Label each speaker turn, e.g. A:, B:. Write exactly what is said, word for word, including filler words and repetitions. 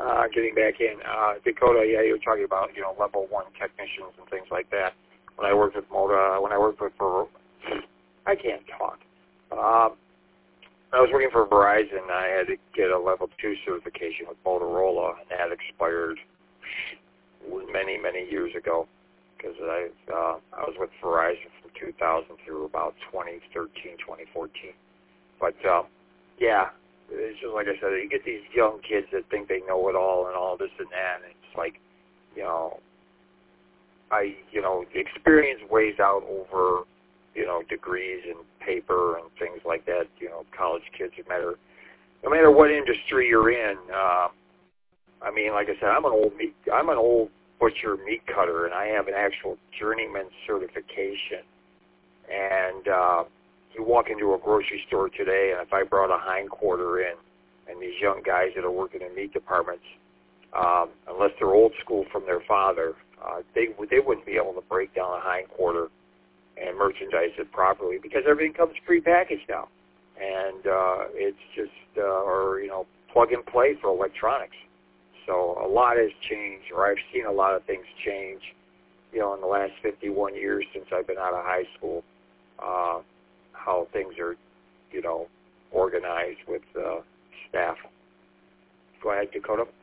A: uh, getting back in, uh, Dakota, yeah, you were talking about, you know, level one technicians and things like that. When I worked with Moda, when I worked with, for, I can't talk. Um, I was working for Verizon. I had to get a level two certification with Motorola, and that expired many, many years ago because I uh, I was with Verizon from two thousand through about twenty thirteen, twenty fourteen. But uh, yeah, it's just like I said, you get these young kids that think they know it all and all this and that, and it's like, you know, I, you know, the experience weighs out over, you know, degrees and paper and things like that. You know, college kids, no matter, no matter what industry you're in. Uh, I mean, like I said, I'm an old meat, I'm an old butcher meat cutter, and I have an actual journeyman certification. And uh, you walk into a grocery store today, and if I brought a hindquarter in, and these young guys that are working in meat departments, um, unless they're old school from their father, uh, they they wouldn't be able to break down a hindquarter and merchandise it properly because everything comes prepackaged now, and uh, it's just uh, or you know plug and play for electronics. So a lot has changed, or I've seen a lot of things change, you know, in the last fifty-one years since I've been out of high school. Uh, how things are, you know, organized with uh, staff. Go ahead, Dakota.